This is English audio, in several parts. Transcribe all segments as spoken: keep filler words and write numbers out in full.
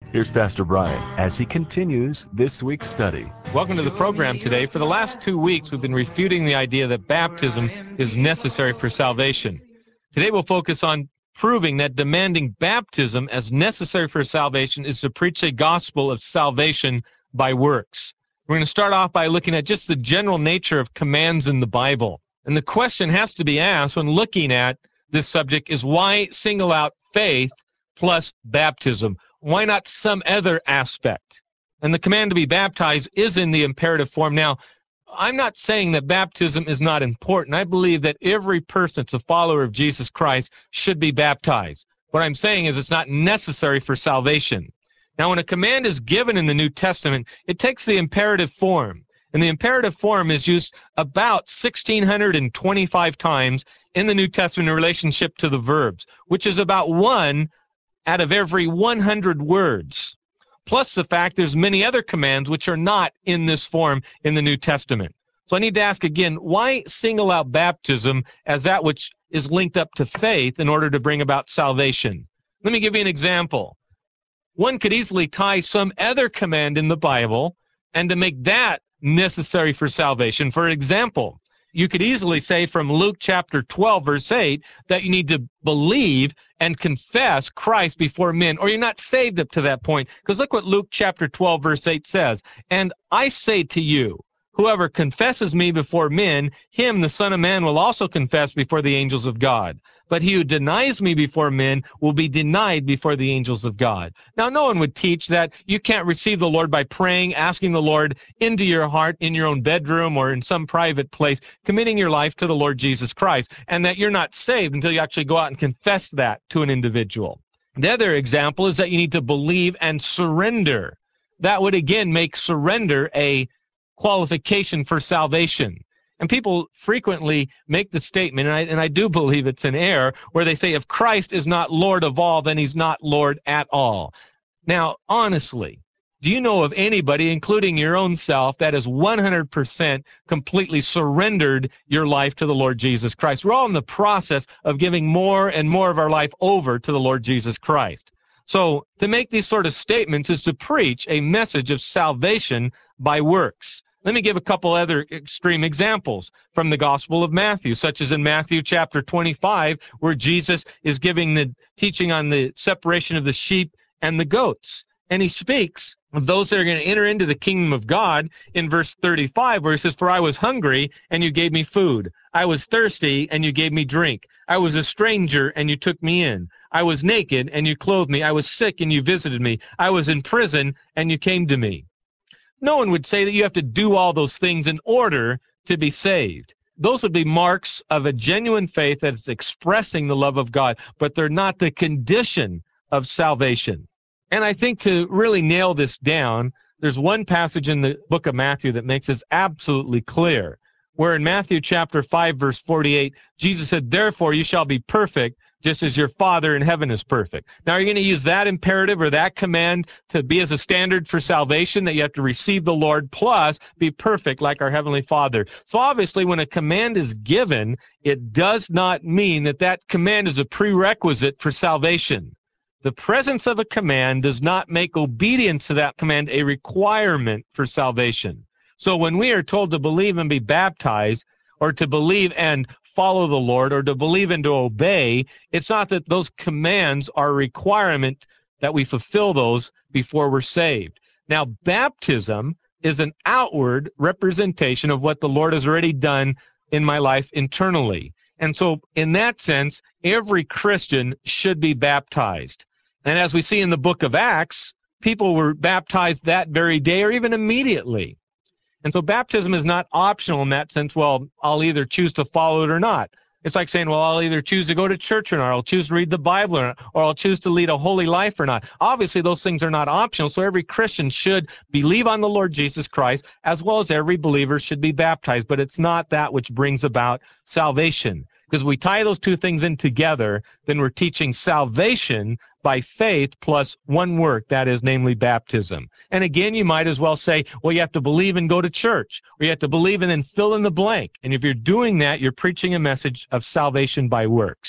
Here's Pastor Brian as he continues this week's study. Welcome to the program today. For the last two weeks, we've been refuting the idea that baptism is necessary for salvation. Today we'll focus on proving that demanding baptism as necessary for salvation is to preach a gospel of salvation by works. We're going to start off by looking at just the general nature of commands in the Bible. And the question has to be asked when looking at this subject is, why single out faith plus baptism? Why not some other aspect? And the command to be baptized is in the imperative form. Now, I'm not saying that baptism is not important. I believe that every person that's a follower of Jesus Christ should be baptized. What I'm saying is it's not necessary for salvation. Now, when a command is given in the New Testament, it takes the imperative form. And the imperative form is used about one thousand six hundred twenty-five times in the New Testament in relationship to the verbs, which is about one out of every one hundred words. Plus the fact there's many other commands which are not in this form in the New Testament. So I need to ask again, why single out baptism as that which is linked up to faith in order to bring about salvation? Let me give you an example. One could easily tie some other command in the Bible and to make that necessary for salvation. For example, you could easily say from Luke chapter twelve, verse eight, that you need to believe and confess Christ before men, or you're not saved up to that point. Because look what Luke chapter twelve, verse eight says. And I say to you, whoever confesses me before men, him the Son of Man will also confess before the angels of God. But he who denies me before men will be denied before the angels of God. Now, no one would teach that you can't receive the Lord by praying, asking the Lord into your heart, in your own bedroom or in some private place, committing your life to the Lord Jesus Christ, and that you're not saved until you actually go out and confess that to an individual. The other example is that you need to believe and surrender. That would, again, make surrender a qualification for salvation. And people frequently make the statement, and I, and I do believe it's an error, where they say if Christ is not Lord of all, then he's not Lord at all. Now, honestly, do you know of anybody, including your own self, that has one hundred percent completely surrendered your life to the Lord Jesus Christ? We're all in the process of giving more and more of our life over to the Lord Jesus Christ. So to make these sort of statements is to preach a message of salvation by works. Let me give a couple other extreme examples from the Gospel of Matthew, such as in Matthew chapter twenty-five, where Jesus is giving the teaching on the separation of the sheep and the goats. And he speaks of those that are going to enter into the kingdom of God in verse thirty-five, where he says, for I was hungry, and you gave me food. I was thirsty, and you gave me drink. I was a stranger, and you took me in. I was naked, and you clothed me. I was sick, and you visited me. I was in prison, and you came to me. No one would say that you have to do all those things in order to be saved. Those would be marks of a genuine faith that is expressing the love of God, but they're not the condition of salvation. And I think to really nail this down, there's one passage in the book of Matthew that makes this absolutely clear, where in Matthew chapter five, verse forty-eight, Jesus said, therefore you shall be perfect, just as your Father in heaven is perfect. Now, are you going to use that imperative or that command to be as a standard for salvation, that you have to receive the Lord plus be perfect like our Heavenly Father? So obviously, when a command is given, it does not mean that that command is a prerequisite for salvation. The presence of a command does not make obedience to that command a requirement for salvation. So when we are told to believe and be baptized, or to believe and follow the Lord, or to believe and to obey, it's not that those commands are a requirement that we fulfill those before we're saved. Now, baptism is an outward representation of what the Lord has already done in my life internally. And so, in that sense, every Christian should be baptized. And as we see in the book of Acts, people were baptized that very day or even immediately. And so baptism is not optional in that sense, well, I'll either choose to follow it or not. It's like saying, well, I'll either choose to go to church or not, I'll choose to read the Bible or not, or I'll choose to lead a holy life or not. Obviously, those things are not optional, so every Christian should believe on the Lord Jesus Christ, as well as every believer should be baptized, but it's not that which brings about salvation. Because we tie those two things in together, then we're teaching salvation by faith plus one work, that is, namely baptism. And again, you might as well say, well, you have to believe and go to church, or you have to believe and then fill in the blank. And if you're doing that, you're preaching a message of salvation by works.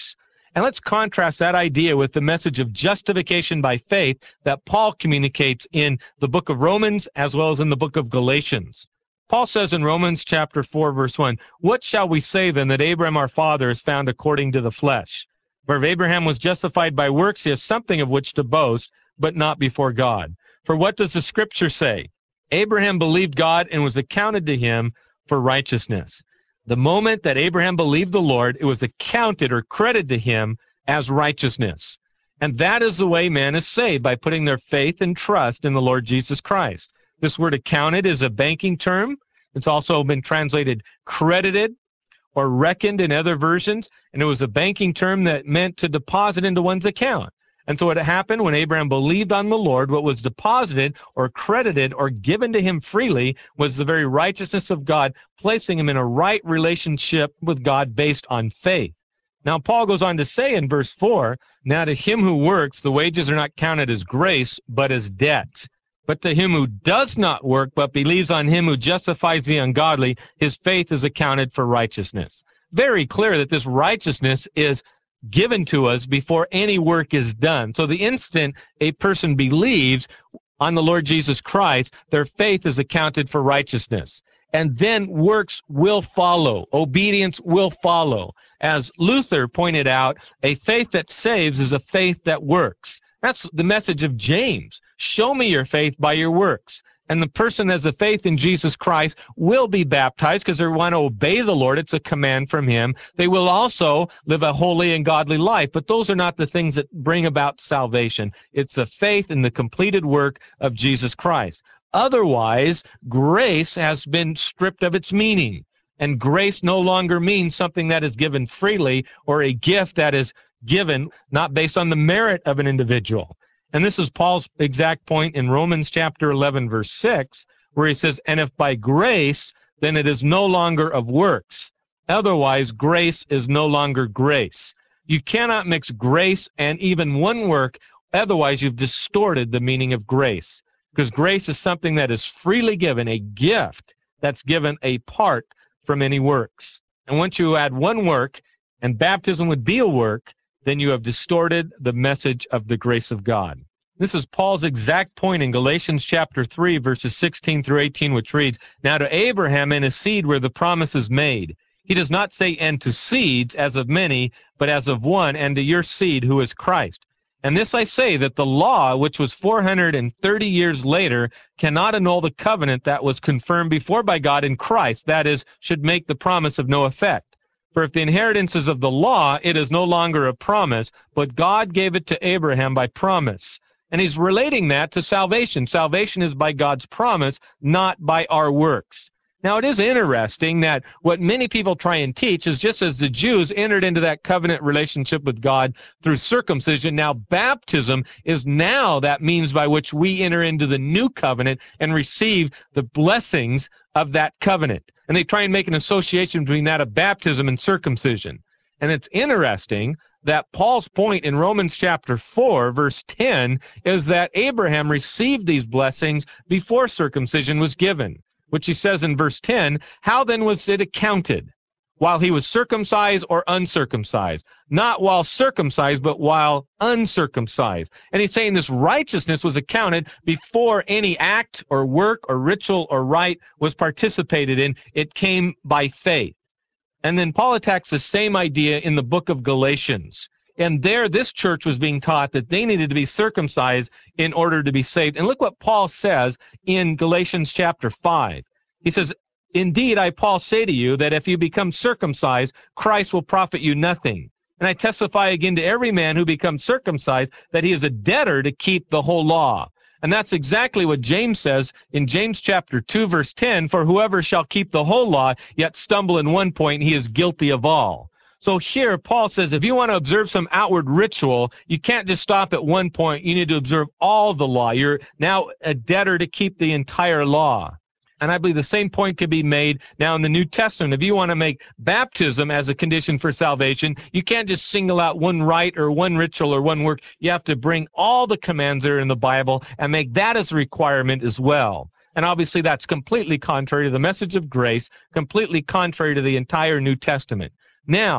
And let's contrast that idea with the message of justification by faith that Paul communicates in the book of Romans as well as in the book of Galatians. Paul says in Romans chapter four, verse one, "What shall we say then that Abraham our father is found according to the flesh? For if Abraham was justified by works, he has something of which to boast, but not before God. For what does the scripture say? Abraham believed God and was accounted to him for righteousness." The moment that Abraham believed the Lord, it was accounted or credited to him as righteousness. And that is the way man is saved, by putting their faith and trust in the Lord Jesus Christ. This word accounted is a banking term. It's also been translated credited or reckoned in other versions, and it was a banking term that meant to deposit into one's account. And so what happened when Abraham believed on the Lord, what was deposited or credited or given to him freely was the very righteousness of God, placing him in a right relationship with God based on faith. Now, Paul goes on to say in verse four, "Now to him who works, the wages are not counted as grace, but as debt. But to him who does not work, but believes on him who justifies the ungodly, his faith is accounted for righteousness." Very clear that this righteousness is given to us before any work is done. So the instant a person believes on the Lord Jesus Christ, their faith is accounted for righteousness. And then works will follow. Obedience will follow. As Luther pointed out, a faith that saves is a faith that works. That's the message of James. Show me your faith by your works. And the person that has a faith in Jesus Christ will be baptized because they want to obey the Lord. It's a command from him. They will also live a holy and godly life. But those are not the things that bring about salvation. It's the faith in the completed work of Jesus Christ. Otherwise, grace has been stripped of its meaning. And grace no longer means something that is given freely or a gift that is given not based on the merit of an individual. And this is Paul's exact point in Romans chapter eleven, verse six, where he says, "And if by grace, then it is no longer of works. Otherwise, grace is no longer grace." You cannot mix grace and even one work, otherwise you've distorted the meaning of grace. Because grace is something that is freely given, a gift that's given apart from any works. And once you add one work, and baptism would be a work, then you have distorted the message of the grace of God. This is Paul's exact point in Galatians chapter three, verses sixteen through eighteen, which reads, "Now to Abraham and his seed were the promises made. He does not say, and to seeds, as of many, but as of one, and to your seed, who is Christ. And this I say, that the law, which was four hundred thirty years later, cannot annul the covenant that was confirmed before by God in Christ, that is, should make the promise of no effect. For if the inheritance is of the law, it is no longer a promise, but God gave it to Abraham by promise." And he's relating that to salvation. Salvation is by God's promise, not by our works. Now, it is interesting that what many people try and teach is just as the Jews entered into that covenant relationship with God through circumcision, now baptism is now that means by which we enter into the new covenant and receive the blessings of that covenant. And they try and make an association between that of baptism and circumcision. And it's interesting that Paul's point in Romans chapter four, verse ten, is that Abraham received these blessings before circumcision was given, which he says in verse ten, "How then was it accounted? While he was circumcised or uncircumcised? Not while circumcised, but while uncircumcised." And he's saying this righteousness was accounted before any act or work or ritual or rite was participated in. It came by faith. And then Paul attacks the same idea in the book of Galatians. And there, this church was being taught that they needed to be circumcised in order to be saved. And look what Paul says in Galatians chapter five. He says, "Indeed, I, Paul, say to you that if you become circumcised, Christ will profit you nothing. And I testify again to every man who becomes circumcised that he is a debtor to keep the whole law." And that's exactly what James says in James chapter two, verse ten, "For whoever shall keep the whole law, yet stumble in one point, he is guilty of all." So here, Paul says, if you want to observe some outward ritual, you can't just stop at one point. You need to observe all the law. You're now a debtor to keep the entire law. And I believe the same point could be made now in the New Testament. If you want to make baptism as a condition for salvation, you can't just single out one rite or one ritual or one work. You have to bring all the commands that are in the Bible and make that as a requirement as well. And obviously that's completely contrary to the message of grace, completely contrary to the entire New Testament. Now,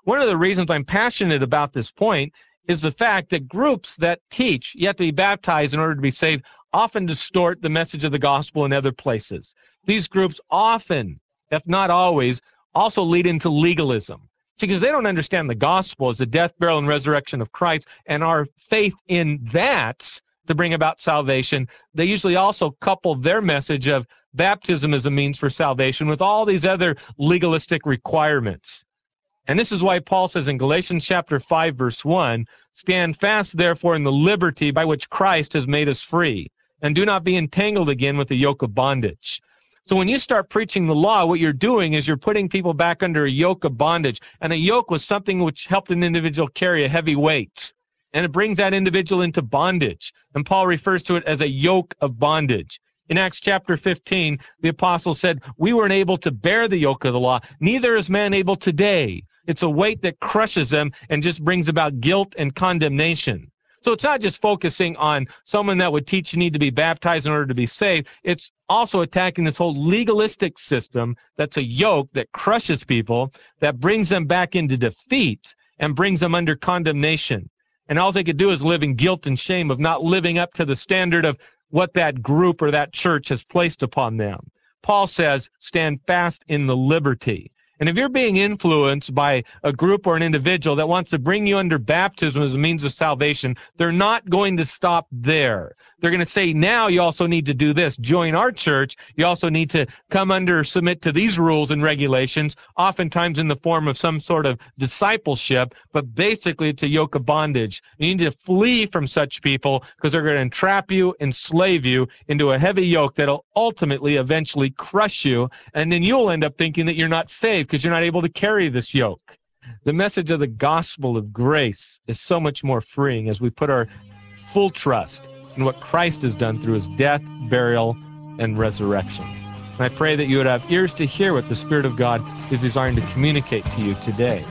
One of the reasons I'm passionate about this point is the fact that groups that teach you have to be baptized in order to be saved often distort the message of the gospel in other places. These groups often, if not always, also lead into legalism. See, because they don't understand the gospel as the death, burial, and resurrection of Christ and our faith in that to bring about salvation. They usually also couple their message of baptism as a means for salvation with all these other legalistic requirements. And this is why Paul says in Galatians chapter five, verse one, "Stand fast, therefore, in the liberty by which Christ has made us free, and do not be entangled again with the yoke of bondage." So when you start preaching the law, what you're doing is you're putting people back under a yoke of bondage. And a yoke was something which helped an individual carry a heavy weight. And it brings that individual into bondage. And Paul refers to it as a yoke of bondage. In Acts chapter fifteen, the apostle said, "We weren't able to bear the yoke of the law. Neither is man able today." It's a weight that crushes them and just brings about guilt and condemnation. So it's not just focusing on someone that would teach you need to be baptized in order to be saved. It's also attacking this whole legalistic system that's a yoke that crushes people, that brings them back into defeat and brings them under condemnation. And all they could do is live in guilt and shame of not living up to the standard of what that group or that church has placed upon them. Paul says, stand fast in the liberty. And if you're being influenced by a group or an individual that wants to bring you under baptism as a means of salvation, they're not going to stop there. They're going to say, now you also need to do this. Join our church. You also need to come under, submit to these rules and regulations, oftentimes in the form of some sort of discipleship, but basically it's a yoke of bondage. You need to flee from such people because they're going to entrap you, enslave you into a heavy yoke that'll ultimately, eventually crush you, and then you'll end up thinking that you're not saved because you're not able to carry this yoke. The message of the gospel of grace is so much more freeing as we put our full trust in what Christ has done through his death, burial, and resurrection. And I pray that you would have ears to hear what the Spirit of God is desiring to communicate to you today.